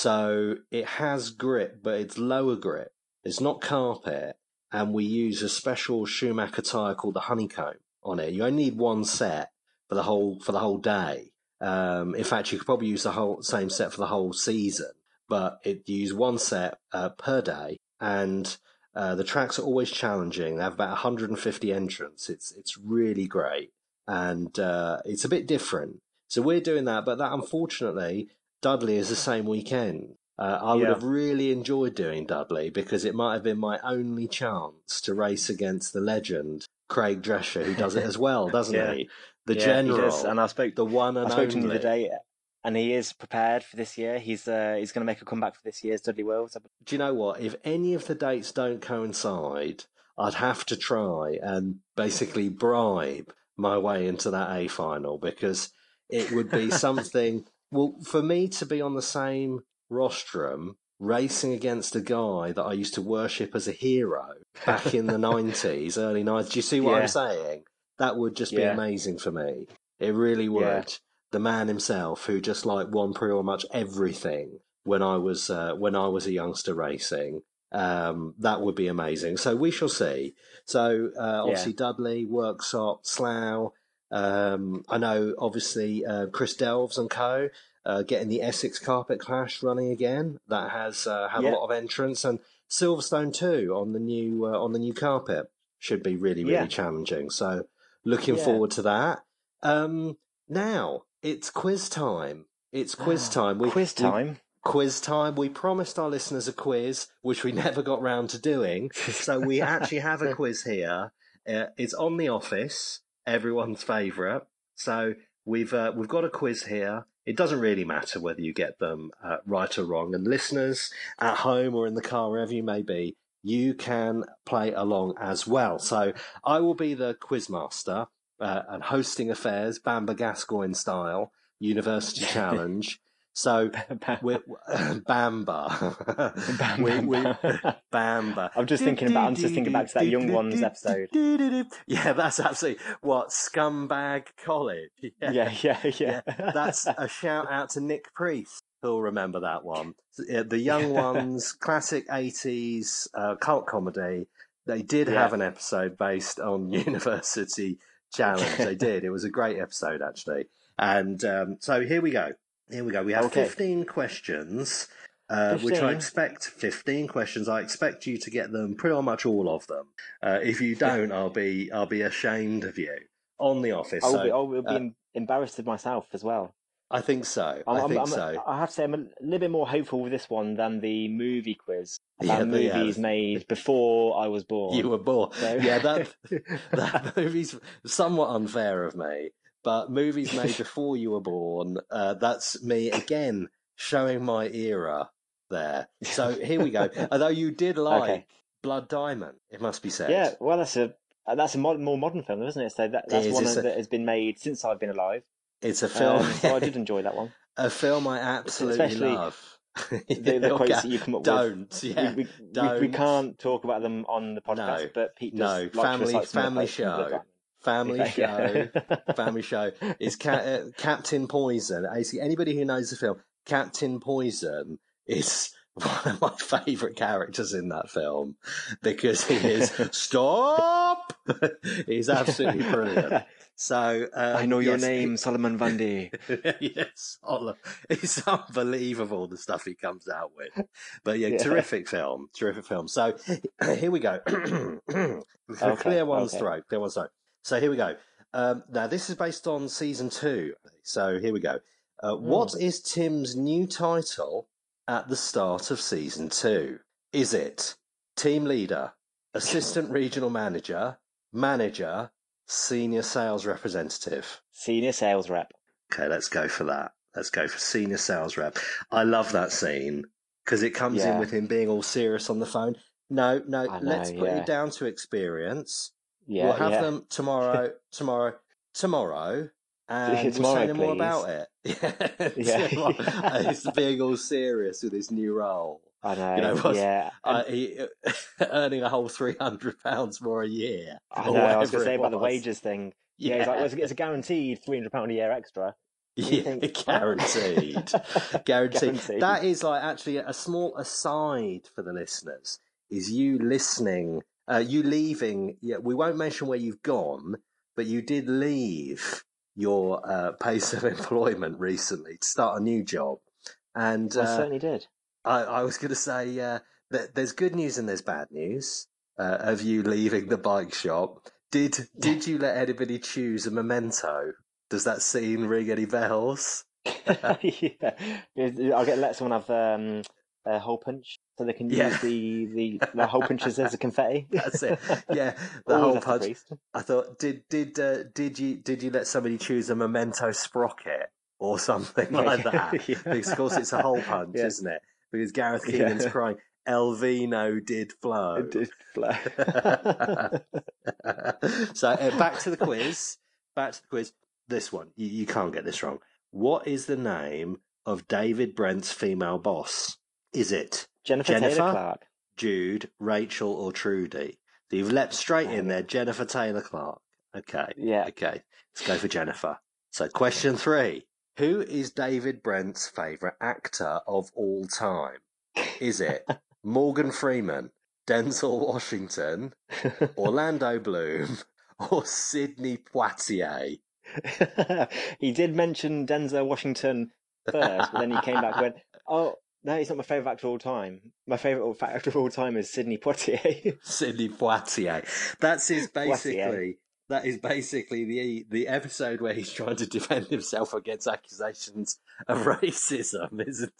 so it has grip, but it's lower grip. It's not carpet. And we use a special Schumacher tyre called the Honeycomb on it. You only need one set for the whole for the whole day. Um, in fact, you could probably use the whole same set for the whole season, but it you use one set uh, per day. And uh, the tracks are always challenging. They have about one hundred fifty entrants. It's it's really great, and uh, it's a bit different. So we're doing that, but that unfortunately, Dudley is the same weekend. Uh, I would yeah. have really enjoyed doing Dudley because it might have been my only chance to race against the legend Craig Drescher, who does it as well, doesn't yeah. he? The yeah, general, he does. And I spoke, the one and I spoke only. to him the other day, and he is prepared for this year. He's uh, he's going to make a comeback for this year's Dudley Worlds. Do you know what? If any of the dates don't coincide, I'd have to try and basically bribe my way into that A final because it would be something. Well, for me to be on the same rostrum racing against a guy that I used to worship as a hero back in the nineties, early nineties. Do you see what yeah. I'm saying? That would just be yeah. amazing for me. It really would. Yeah. The man himself, who just like won pretty much everything when I was uh, when I was a youngster racing, Um, that would be amazing. So we shall see. So uh, obviously Yeah. Dudley, Worksop, Slough. Um, I know obviously uh, Chris Delves and co. Uh, getting the Essex Carpet Clash running again. That has uh, had Yeah. a lot of entrants, and Silverstone too on the new uh, on the new carpet should be really really Yeah. challenging. So looking Yeah. forward to that. Um, now it's quiz time. It's quiz time. We, Quiz we- time. quiz time. We promised our listeners a quiz, which we never got round to doing. So we actually have a quiz here. Uh, it's on The Office, everyone's favourite. So we've uh, we've got a quiz here. It doesn't really matter whether you get them uh, right or wrong. And listeners at home or in the car, wherever you may be, you can play along as well. So I will be the quiz master uh, and hosting affairs, Bamber Gascoigne style, University Challenge. So we're Bamba. Bam, we, bam, we, bam. Bamba. I'm just thinking about. I'm just thinking back to that Young Ones episode. Yeah, that's absolutely what Scumbag College. Yeah, Yeah, yeah, yeah. yeah. That's a shout out to Nick Priest. Who'll remember that one? The Young Ones, classic eighties uh, cult comedy. They did Yeah. have an episode based on University Challenge. They did. It was a great episode actually. And um, so here we go. Here we go. We have Okay. fifteen questions, uh, which I fifteen? expect, fifteen questions. I expect you to get them, pretty much all of them. Uh, if you don't, I'll be I'll be ashamed of you on The Office. I'll So, be, I'll be uh, embarrassed of myself as well. I think so. I'm, I I'm, think I'm, so. I have to say, I'm a little bit more hopeful with this one than the movie quiz Yeah, about the- yeah. movies made before I was born. You were born. So- Yeah, that that movie's somewhat unfair of me, but movies made before you were born, uh, that's me again showing my era there. So here we go. Although you did like Okay. Blood Diamond, it must be said. Yeah, well, that's a uh, that's a mod- more modern film, isn't it? So that, that's It is, one it's a- that has been made since I've been alive. It's a film. Um, so I did enjoy that one. A film I absolutely Especially love. The, the quotes that you come up Don't, with. yeah, we, we, don't. We, we can't talk about them on the podcast, No, but Pete does no. like to Family- recite some of the family quotes from Blood show. Diamond. Family Okay, show. yeah. Family show is Ca- uh, Captain Poison. Basically, anybody who knows the film, Captain Poison is one of my favourite characters in that film because he is stop. He's absolutely brilliant. So um, I know your yes, name, Solomon Bundy. yes, Oliver. It's unbelievable the stuff he comes out with. But yeah, Yeah. terrific film, terrific film. So here we go. Okay, Clear one's okay. throat, clear one's throat. So here we go. Um, now this is based on season two. So here we go. Uh, Hmm. What is Tim's new title at the start of season two? Is it team leader, assistant regional manager, manager, senior sales representative? Senior sales rep. Okay, let's go for that. Let's go for senior sales rep. I love that scene because it comes in Yeah. with him being all serious on the phone. No, no, I let's know, put yeah. it down to experience. Yeah, we'll have yeah. them tomorrow, tomorrow, tomorrow, and we'll Tomorrow, say no more please. about it. Yeah. Yeah. He's being all serious with his new role. I know. You know, what's- yeah. Uh, he, earning a whole three hundred pounds more a year. I or know. I was whatever going to say it about the was. wages thing. Yeah, it's like well, it's, it's a guaranteed three hundred pound a year extra. You Yeah, think, guaranteed. guaranteed. Guaranteed. That is like actually a small aside for the listeners. Is you listening, uh, you leaving? Yeah, we won't mention where you've gone, but you did leave your uh, place of employment recently to start a new job, and I uh, certainly did. I, I was going to say uh, that there's good news and there's bad news uh, of you leaving the bike shop. Did did you let anybody choose a memento? Does that scene ring any bells? Yeah. I'll get let someone have um, a hole punch so they can Yeah. use the, the, the hole punches as a confetti. That's it. Yeah, the Always whole have to punch. priest. I thought, did did uh, did you did you let somebody choose a memento sprocket or something like that? Yeah. Because of course it's a hole punch, Yeah. isn't it? Because Gareth Yeah. Keenan's crying, Elvino did flow. It did flow. So uh, back to the quiz. Back to the quiz. This one, you, you can't get this wrong. What is the name of David Brent's female boss? Is it Jennifer, Jennifer? Taylor Clark. Jude, Rachel, or Trudy? So you've leapt straight in there. Jennifer Taylor Clark. Okay. Yeah. Okay. Let's go for Jennifer. So question three. Who is David Brent's favourite actor of all time? Is it Morgan Freeman, Denzel Washington, Orlando Bloom, or Sidney Poitier? He did mention Denzel Washington first, but then he came back and went, oh, no, he's not my favourite actor of all time. My favourite actor of all time is Sidney Poitier. Sidney Poitier. That's his basically... Poitier. That is basically the the episode where he's trying to defend himself against accusations of racism, isn't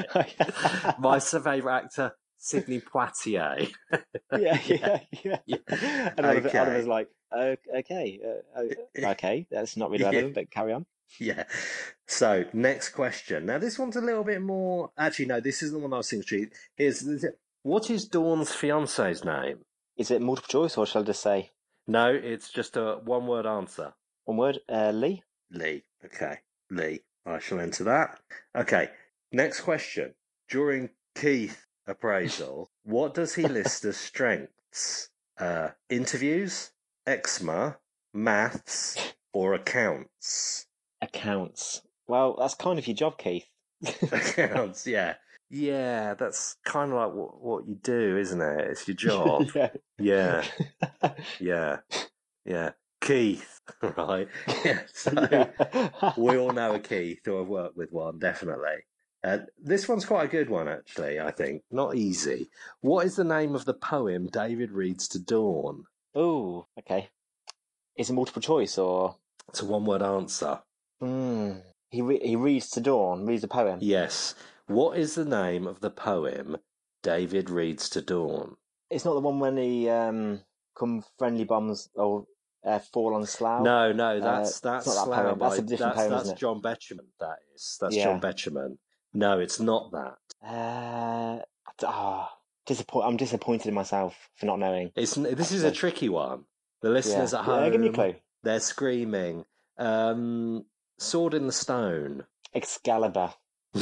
it? My favourite actor, Sidney Poitier. yeah, yeah, yeah. yeah. And Oliver, okay. Oliver's like, oh, okay, uh, okay, that's not really relevant, yeah. but carry on. Yeah. So, next question. Now, this one's a little bit more... Actually, no, this isn't the one I was thinking. Here's, what is Dawn's fiancé's name? Is it multiple choice, or shall I just say... No, it's just a one-word answer. One word? Uh, Lee? Lee. Okay. Lee. I shall enter that. Okay. Next question. During Keith appraisal, what does he list as strengths? Uh, interviews, eczema, maths, or accounts? Accounts. Well, that's kind of your job, Keith. Accounts, yeah. Yeah, that's kind of like what, what you do, isn't it? It's your job. yeah. Yeah. Yeah. Yeah. Keith, right? Yeah. So yeah. we all know a Keith, or have worked with one, definitely. Uh, this one's quite a good one, actually, I think. Not easy. What is the name of the poem David reads to Dawn? Oh, okay. Is it multiple choice, or...? It's a one-word answer. Mm. He, re- he reads to Dawn, reads a poem? Yes. What is the name of the poem David reads to Dawn? It's not the one when he um, come friendly bombs or uh, fall on Slough? No, no, that's uh, that's not that Slough. Poem. That's a different that's, poem, that's isn't it? John Betjeman, that is. That's yeah. John Betjeman. No, it's not that. Uh, oh, disappoint- I'm disappointed in myself for not knowing. It's This is a tricky one. The listeners yeah. at home, yeah, give me a clue. They're screaming. Um, Sword in the Stone. Excalibur.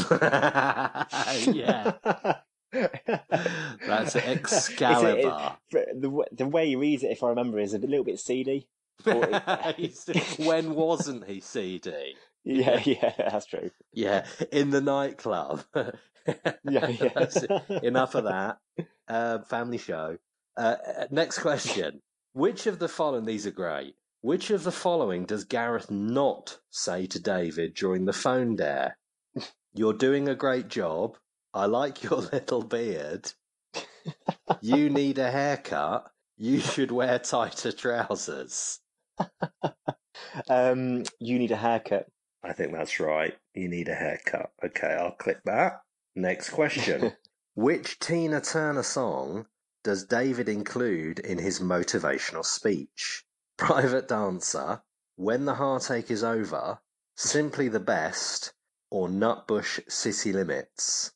yeah. That's Excalibur. It, it, the, the way he reads it, if I remember, is a little bit seedy. When wasn't he seedy? Yeah, yeah, that's true. Yeah, in the nightclub. yeah, yeah. Enough of that. Uh, family show. Uh, next question. Which of the following, these are great, which of the following does Gareth not say to David during the phone dare? You're doing a great job. I like your little beard. You need a haircut. You should wear tighter trousers. um, you need a haircut. I think that's right. You need a haircut. Okay, I'll click that. Next question. Which Tina Turner song does David include in his motivational speech? Private Dancer, When the Heartache is Over, Simply the Best, or Nutbush City Limits?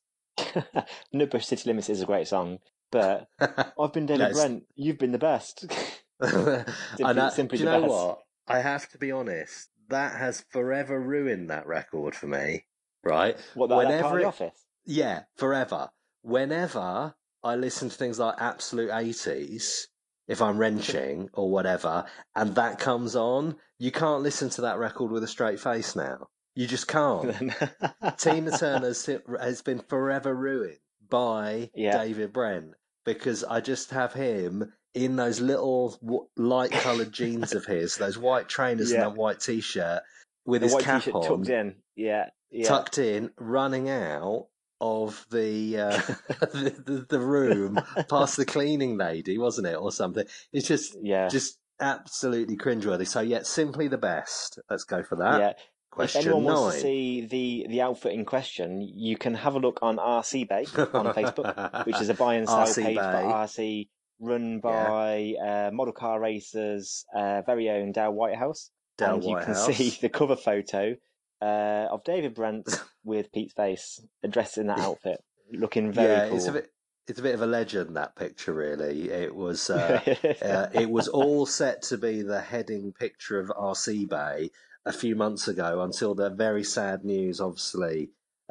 Nutbush City Limits is a great song, but I've been David Brent. You've been the best. simply, and I, simply do you the know best. what? I have to be honest. That has forever ruined that record for me. Right? What, that, that part of the Office? Yeah, forever. Whenever I listen to things like Absolute eighties, if I'm wrenching or whatever, and that comes on, you can't listen to that record with a straight face now. You just can't. Tina Turner has been forever ruined by yeah. David Brent, because I just have him in those little light-coloured jeans of his, those white trainers yeah. and that white T-shirt with the his white cap t-shirt on. Tucked in. Yeah. yeah. Tucked in, running out of the, uh, the, the the room past the cleaning lady, wasn't it, or something? It's just yeah. just absolutely cringeworthy. So yeah, Simply the Best. Let's go for that. Yeah. Question if anyone nine. wants to see the, the outfit in question, you can have a look on R C Bay on Facebook, which is a buy and sell R C page Bay. for R C, run by yeah. uh, model car racers, uh, very own Dale Whitehouse. Dale and Whitehouse. You can see the cover photo uh, of David Brent with Pete's face, dressed in that outfit, looking very yeah, cool. It's a bit, it's a bit of a legend, that picture, really. It was uh, uh, it was all set to be the heading picture of R C Bay a few months ago, until the very sad news, obviously,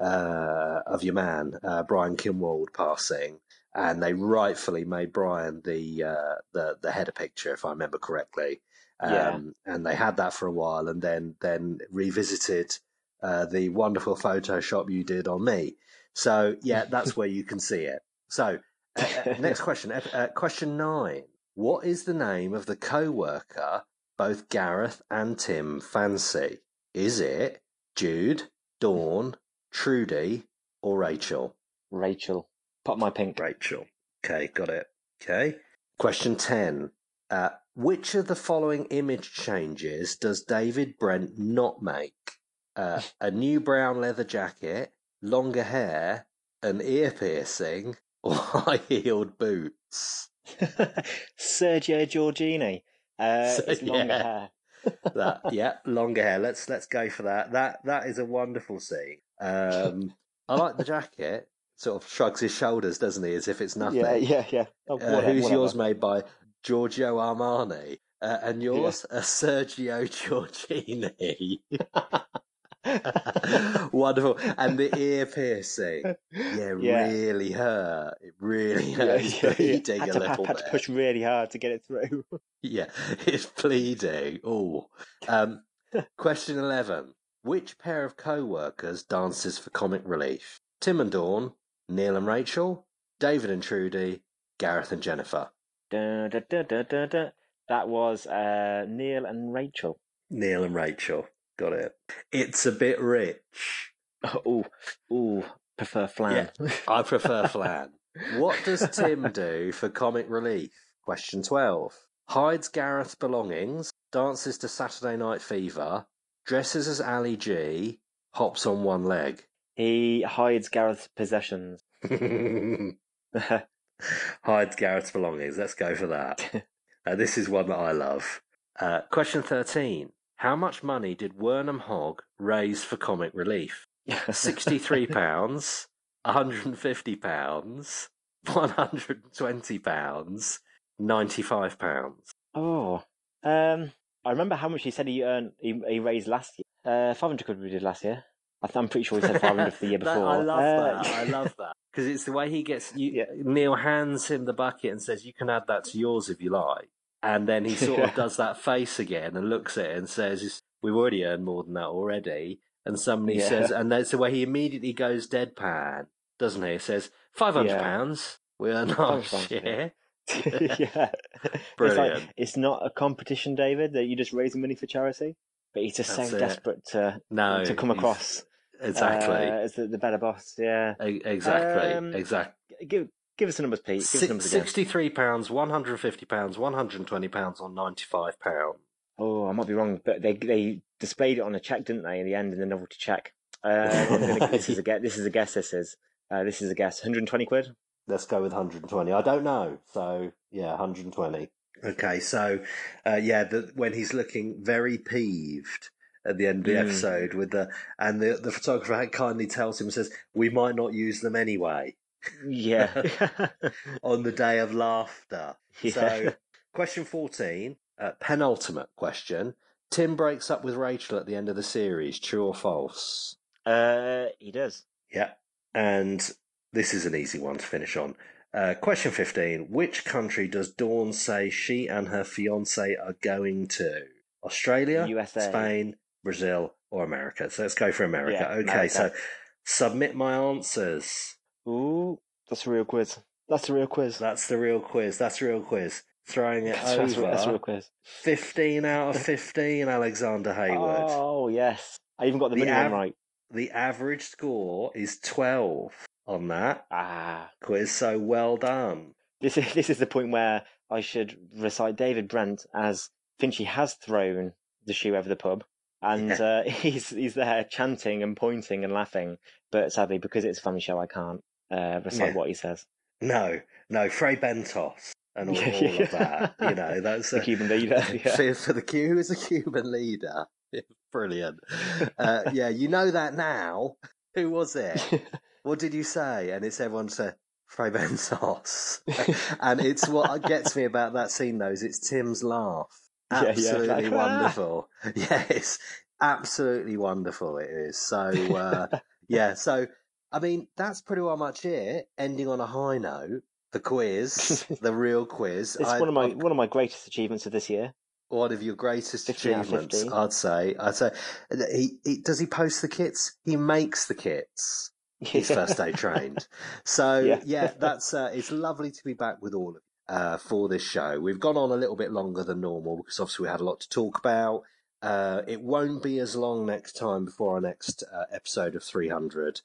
uh, of your man, uh, Brian Kinwald, passing. And they rightfully made Brian the uh, the, the header picture, if I remember correctly. Um, yeah. And they had that for a while, and then, then revisited uh, the wonderful Photoshop you did on me. So, yeah, that's where you can see it. So, Uh, uh, next question. Uh, question nine. What is the name of the co-worker both Gareth and Tim fancy? Is it Jude, Dawn, Trudy, or Rachel? Rachel. Pop my pink. Rachel. Okay, got it. Okay. Question ten. Uh, which of the following image changes does David Brent not make? Uh, a new brown leather jacket, longer hair, an ear piercing, or high-heeled boots? Sergio Giorgini. Uh, So, it's longer yeah. hair. That, yeah, longer hair. Let's let's go for that. That that is a wonderful scene. Um, I like the jacket. Sort of shrugs his shoulders, doesn't he, as if it's nothing. Yeah, yeah, yeah. Oh, Uh, whatever, who's whatever. yours made by? Giorgio Armani. Uh, and yours? Yeah. A Sergio Giorgini. Wonderful. And the ear piercing. Yeah, yeah. really hurt. It really hurt. It's yeah, bleeding yeah. Had a to, little had bit. to push really hard to get it through. Yeah, it's bleeding. Oh. Um, question eleven. Which pair of co-workers dances for comic relief? Tim and Dawn, Neil and Rachel, David and Trudy, Gareth and Jennifer. Da, da, da, da, da, da. That was uh, Neil and Rachel. Neil and Rachel. Got it. It's a bit rich. Oh, ooh, prefer flan. Yeah, I prefer flan. What does Tim do for comic relief? Question twelve. Hides Gareth's belongings, dances to Saturday Night Fever, dresses as Ali G, hops on one leg. He hides Gareth's possessions. Hides Gareth's belongings. Let's go for that. Uh, this is one that I love. Uh, question thirteen. How much money did Wernham Hogg raise for comic relief? sixty-three pounds, one hundred fifty pounds, one hundred twenty pounds, ninety-five pounds. Oh, um, I remember how much he said he earned. He, he raised last year. Uh, five hundred quid we did last year. I'm pretty sure he said five hundred for the year before. I love uh, that. I love that because it's the way he gets. You, yeah. Neil hands him the bucket and says, "You can add that to yours if you like." And then he sort of does that face again and looks at it and says, "We've already earned more than that already." And somebody yeah. says, and that's the way he immediately goes deadpan, doesn't he? He says, five hundred pounds, yeah. we earned our share. Yeah. Brilliant. It's, like, it's not a competition, David, that you're just raising money for charity, but he's just that's so it. desperate to, no, to come across. Exactly. Uh, as the, the better boss, yeah. Exactly, um, exactly. Give, give us the numbers, Pete. Give us the numbers again. sixty-three pounds, one hundred fifty pounds, one hundred twenty pounds or ninety-five pounds. Oh, I might be wrong, but they they displayed it on a check, didn't they, in the end, in the novelty check? Uh, I'm gonna, this is a guess. This is a guess. This is. Uh, this is a guess. one hundred twenty quid. Let's go with one hundred twenty. I don't know, so yeah, one hundred twenty. Okay, so uh, yeah, the, when he's looking very peeved at the end of the mm. episode with the and the the photographer kindly tells him, says, "We might not use them anyway." Yeah. On the day of laughter. Yeah. So, question fourteen. Uh, penultimate question. Tim breaks up with Rachel at the end of the series. True or false? Uh, he does. Yeah. And this is an easy one to finish on. Uh, question fifteen. Which country does Dawn say she and her fiancé are going to? Australia, U S A, Spain, Brazil, or America? So let's go for America. Yeah, okay, America. So submit my answers. Ooh, that's a real quiz. That's a real quiz. That's the real quiz. That's the real quiz. Throwing it that's, over. That's a real quiz. fifteen out of fifteen, Alexander Hayward. Oh, yes. I even got the, the minimum av- right. The average score is twelve on that ah. quiz, so well done. This is, this is the point where I should recite David Brent as Finchy has thrown the shoe over the pub, and yeah. uh, he's he's there chanting and pointing and laughing, but sadly, because it's a family show, I can't uh, recite yeah. what he says. No, no, Fray Bentos. And all, all of that, you know, that's the a, Cuban leader. Yeah. For, for the Q, who is a Cuban leader? Brilliant. Uh, yeah, you know that now. Who was it? What did you say? And it's everyone said Fray Bentos. And it's what gets me about that scene, though, is it's Tim's laugh. Absolutely yeah, yeah. Like, wonderful. Ah! Yes, absolutely wonderful. It is. So uh, yeah. So I mean, that's pretty well much it. Ending on a high note. The quiz, the real quiz. It's I, one of my I, one of my greatest achievements of this year. One of your greatest achievements, I'd say. I'd say. He, he does he post the kits? He makes the kits. He's first day trained. So Yeah. yeah, that's uh, it's lovely to be back with all of you uh, for this show. We've gone on a little bit longer than normal because obviously we had a lot to talk about. Uh, it won't be as long next time before our next uh, episode of three hundred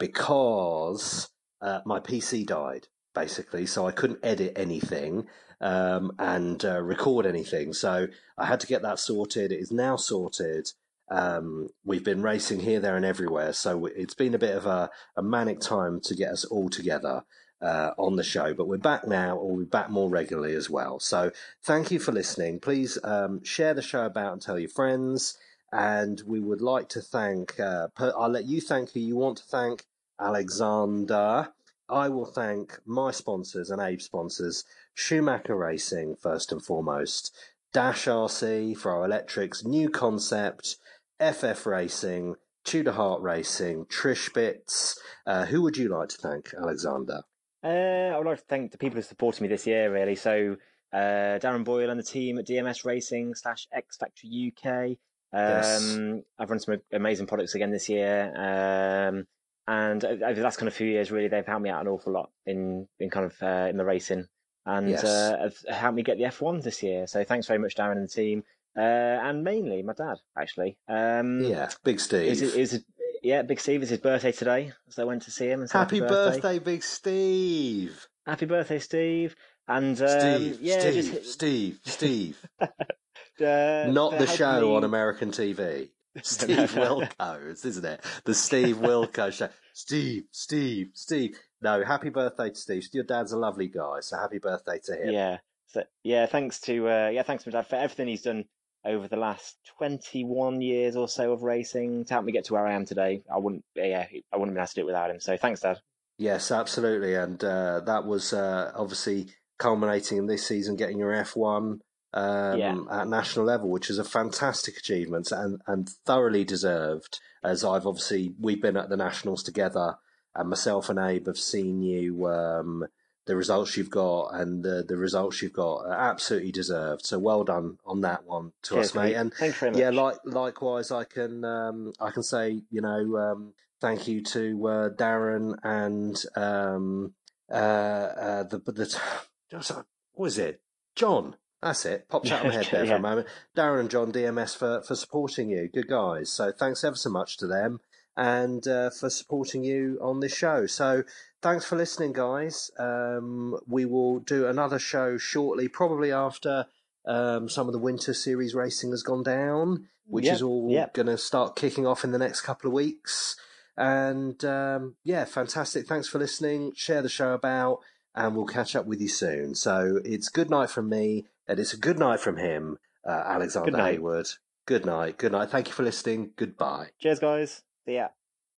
because uh, my P C died basically, so I couldn't edit anything um, and uh, record anything. So I had to get that sorted. It is now sorted. Um, we've been racing here, there, and everywhere, so it's been a bit of a, a manic time to get us all together uh, on the show. But we're back now, or we're back more regularly as well. So thank you for listening. Please um, share the show about and tell your friends. And we would like to thank. Uh, per, I'll let you thank who you want to thank, Alexander. I will thank my sponsors and Abe's sponsors, Schumacher Racing first and foremost, Dash R C for our electrics, New Concept, F F Racing, Tudor Heart Racing, Trish Bits. Uh, who would you like to thank, Alexander? Uh, I would like to thank the people who supported me this year, really. So uh, Darren Boyle and the team at D M S Racing slash X Factory U K. Um, Yes. I've run some amazing products again this year. Um, and over the last kind of few years, really, they've helped me out an awful lot in, in kind of uh, in the racing. And Yes. uh, have helped me get the F one this year. So thanks very much, Darren and the team. Uh, and mainly my dad, actually. Um, yeah, Big Steve. Is it, is it, yeah, Big Steve. It's his birthday today, so I went to see him and said happy, happy birthday. birthday, Big Steve. Happy birthday, Steve. And um, Steve, yeah, Steve, just, Steve, Steve. uh, Not the show me... on American T V. Steve Wilkos, isn't it? The Steve Wilkos show. Steve, Steve, Steve. No, happy birthday to Steve. Your dad's a lovely guy, so happy birthday to him. Yeah, so yeah, thanks to uh, yeah, thanks to my dad for everything he's done over the last twenty-one years or so of racing to help me get to where I am today. I wouldn't, yeah, I wouldn't have been able to do it without him. So thanks, Dad. Yes, absolutely, and uh, that was uh, obviously culminating in this season, getting your F one um, Yeah. at national level, which is a fantastic achievement and, and thoroughly deserved. As I've obviously we've been at the nationals together, and myself and Abe have seen you. Um, the results you've got and the, the results you've got are absolutely deserved. So well done on that one to Cheers, us, mate. And thanks very much. yeah, like likewise, I can um, I can say you know um, thank you to uh, Darren and um, uh, uh, the the what is it, John? That's it. Popped out of my head there yeah. for a moment. Darren and John D M S for for supporting you. Good guys. So thanks ever so much to them and uh, for supporting you on this show. So thanks for listening, guys. Um, we will do another show shortly, probably after um, some of the winter series racing has gone down, which yep, is all yep. going to start kicking off in the next couple of weeks. And um, yeah, fantastic. Thanks for listening. Share the show about, and we'll catch up with you soon. So it's good night from me, and it's a good night from him, uh, Alexander Good night. Hayward. Good night. Good night. Thank you for listening. Goodbye. Cheers, guys. See ya.